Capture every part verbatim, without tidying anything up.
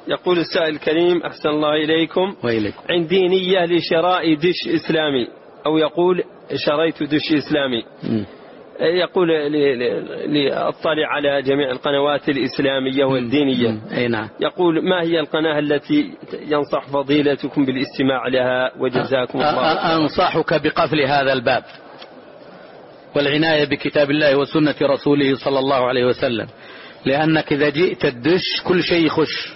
يقول السائل الكريم أحسن الله إليكم وإليكم، عندي نية لشراء دش إسلامي، أو يقول شريت دش إسلامي. م. يقول لأطلع على جميع القنوات الإسلامية والدينية. أي نعم. يقول ما هي القناة التي ينصح فضيلتكم بالاستماع لها وجزاكم الله. أنصحك بقفل هذا الباب والعناية بكتاب الله وسنة رسوله صلى الله عليه وسلم، لأنك إذا جئت الدش كل شيء يخش،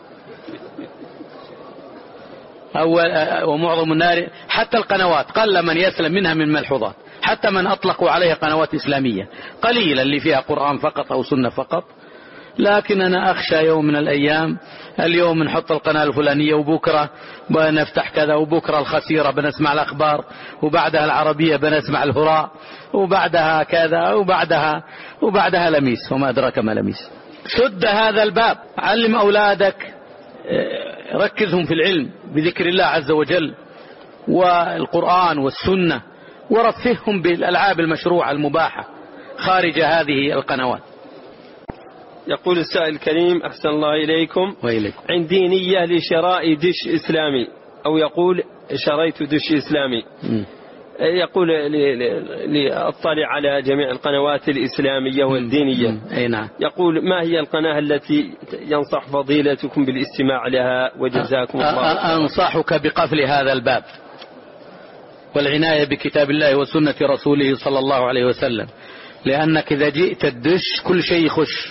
ومعظم النار حتى القنوات قل من يسلم منها من ملحوظات، حتى من أطلقوا عليها قنوات إسلامية قليلا اللي فيها قرآن فقط أو سنة فقط. لكن أنا أخشى يوم من الأيام اليوم نحط القناة الفلانية وبكرة بنفتح كذا، وبكرة الخسيرة بنسمع الأخبار، وبعدها العربية بنسمع الهراء، وبعدها كذا، وبعدها وبعدها لميس، وما أدراك ما لميس. شد هذا الباب، علم أولادك، ركزهم في العلم بذكر الله عز وجل والقرآن والسنة، ورفههم بالألعاب المشروعة المباحة خارج هذه القنوات. يقول السائل الكريم أحسن الله إليكم وإليكم، عندي نية لشراء دش إسلامي، أو يقول شريت دش إسلامي. م. يقول لأطلع على جميع القنوات الإسلامية والدينية. أي نعم. يقول ما هي القناة التي ينصح فضيلتكم بالاستماع لها وجزاكم الله. أنصحك بقفل هذا الباب والعناية بكتاب الله وسنة رسوله صلى الله عليه وسلم، لأنك إذا جئت الدش كل شيء يخش،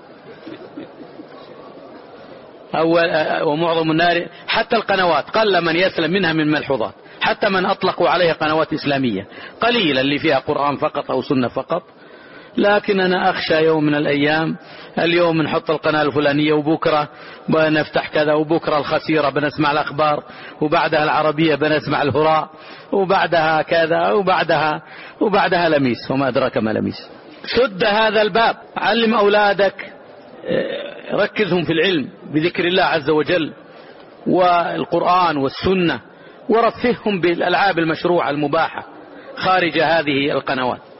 ومعظم النار حتى القنوات قل من يسلم منها من ملحوظات، حتى من أطلقوا عليها قنوات إسلامية قليلا اللي فيها قرآن فقط أو سنة فقط. لكن أنا أخشى يوم من الأيام اليوم نحط القناة الفلانية وبكرة بنفتح كذا، وبكرة الخسيرة بنسمع الأخبار، وبعدها العربية بنسمع الهراء، وبعدها كذا، وبعدها وبعدها لميس، وما أدراك ما لميس. شد هذا الباب، علم أولادك، ركزهم في العلم بذكر الله عز وجل والقرآن والسنة، ورفههم بالألعاب المشروعة المباحة خارج هذه القنوات.